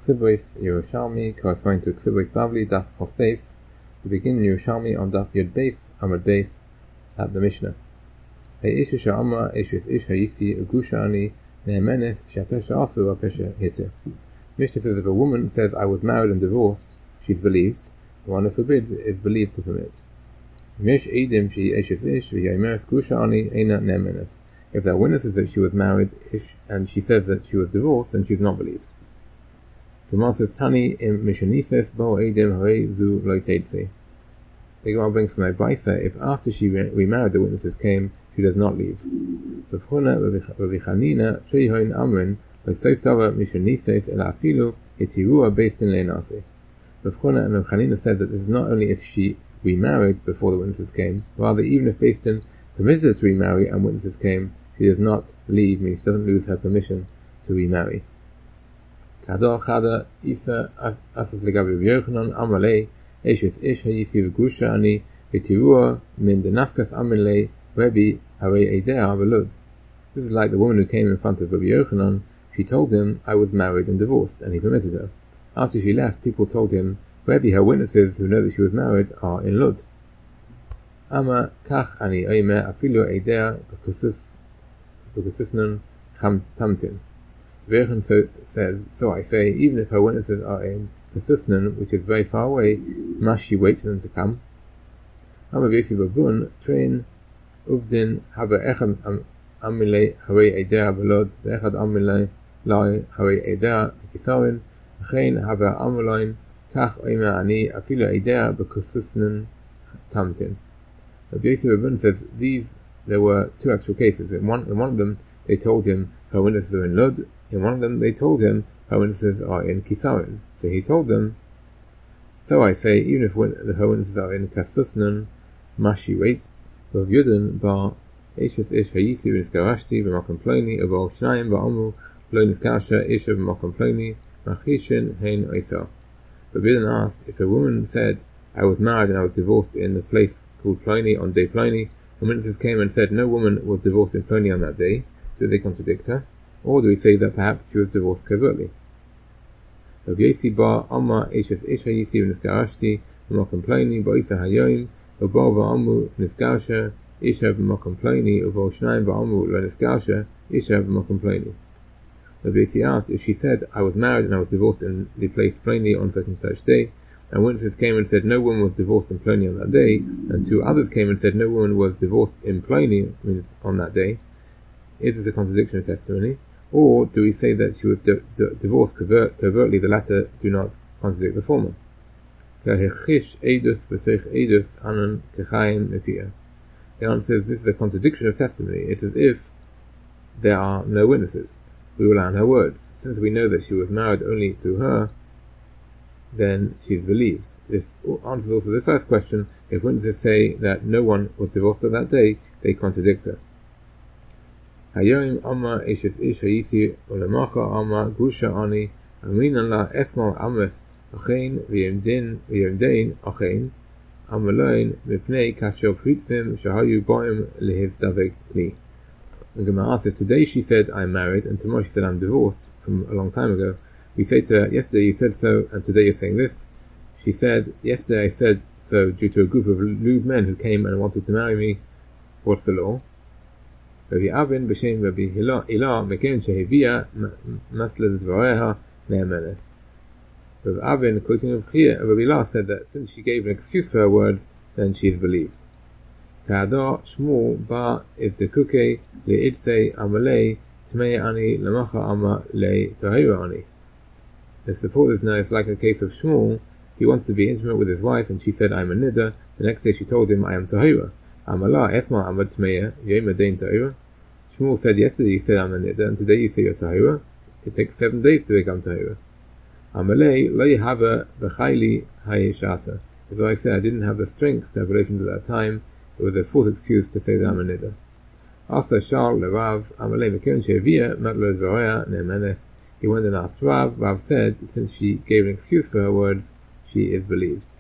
Ksibris Yerushalmi, corresponding to Ksibris Bavli, Daf Chof Beis. We begin in Yerushalmi on Daf Yud Beis, Amud Beis, at the Mishnah. Hey Isha Sha'amra, Ishis Ish Hayisi, Ugusha Ani, Nehemenes, Shapesha Asu, Apesha Hitu. Mishnah says if a woman says, I was married and divorced, she's believed. The one who forbids is believed to permit. Mish Eidim Shi Ishis Ish, V'yameres Gusha Ani, Eina Nehemenes. If there are witnesses that she was married, and she says that she was divorced, then she's not believed. Gemara says, Tani im Mishanises bo Eidim Hare Zu Lo Teitse. The Gemara brings from Abaisa, if after she remarried the witnesses came, she does not leave. B'chuna v'vichanina trehoin amrin l'soitava Mishanises el afilu hitirua based in Leinase. B'chuna and B'chanina said that this is not only if she remarried before the witnesses came, rather even if Beis Din permitted her to remarry and witnesses came, she does not leave, meaning she doesn't lose her permission to remarry. Kador Chada Isa Asas Legabi Yochanan Amalei Eshes Ish Hayisi V'Gusha Ani V'Tirua Min Denafkas Amalei Rebbe Harei Eidea V'Lud. This is like the woman who came in front of Rabbi Yochanan. She told him, I was married and divorced, and he permitted her. After she left, people told him, Rebbe, her witnesses who know that she was married are in Lud. Ama Kach Ani Oime Afilu Eidea B'Kususnan Tamtin. Virchen says, so I say, even if her witnesses are in Kususnan, which is very far away, must she wait for them to come? Ama V'yesi Babun, Train Uvdin Haba Echad Amilei Harei Eidea V'Lod, V'echad Amilei Lai Harei Eidea V'Kisarin, V'chein Haba Amuloin, Kach Oime Ani Afilu Eidea B'Kususnan Tamtin. V'yesi Babun says, there were two actual cases. In one of them, they told him her witnesses are in Lud. In one of them, they told him her witnesses are in Kisarin. So he told them, so I say, even if her witnesses are in Kasusnan, must she wait? Rav Yudin bar Eshes Ish Hayisi V'Niskarashti V'Makom Ploni Avo Shnayim V'Omu Lo Niskarsha Isha V'Makom Ploni Machishin Hein Oisa. Rav Yudin asked, if a woman said, I was married and I was divorced in the place called Ploni on day Ploni, and witnesses came and said no woman was divorced in Ploni on that day, do they contradict her? Or do we say that perhaps she was divorced covertly? Rav Yesi bar Amma Eshes Ish Hayisi V'Niskarashti V'Makom Ploni Ba'isa Hayoim V'Bo V'Amu Niskarsha Isha V'Makom Ploni V'Vo Shnayim V'Amu Lo Niskarsha Isha V'Makom Ploni. Rav Yesi asked, if she said, I was married and I was divorced in the place Ploni on such and such day, and witnesses came and said no woman was divorced in Ploni on that day, and two others came and said no woman was divorced in Ploni on that day, is this a contradiction of testimony? Or do we say that she was divorced covertly, the latter do not contradict the former? The answer is this is a contradiction of testimony. It is as if there are no witnesses. We rely on her words. Since we know that she was married only through her, then she is believed. This answers also the first question. If witnesses say that no one was divorced on that day, they contradict her. Hayoim Amma Eshes Ish Hayisi Olemacha Amma Gusha Ani Aminan La Esmal Ames Achein V'yemdein Achein Amaloin Mipnei Kasher Pritzim Shahayu Boim Lehiv Davek Li. The Gemara says, today she said I'm married, and tomorrow she said I'm divorced from a long time ago. We say to her, yesterday you said so, and today you're saying this. She said, yesterday I said so due to a group of lewd men who came and wanted to marry me. What's the law? Rabbi Avin b'shem Rabbi Ilah meken shehevia masled dvareha ne'emenes. Rabbi Avin, quoting Rabbi Ilah, said that since she gave an excuse for her words, then she is believed. Ta'adar Shmuel ba ivdekuke le'idse amalei tmei ani lamacha ama le tahira ani. To support this now, it's like a case of Shmuel. He wants to be intimate with his wife, and she said, I'm a niddah. The next day she told him, I am tahira. Amala esma amad tmeya yema dein tahira. Shmuel said, yesterday you said I'm a niddah, and today you say you're tahira. It takes 7 days to become tahira. Amalei lo yehava v'chayli hayeshata. As I said, I didn't have the strength to have relations at that time. It was a false excuse to say that I'm a niddah. After Shal lerav amalei mekern shevia matlo dvareha ne'emenes. He went and asked Rav. Rav said, since she gave an excuse for her words, she is believed.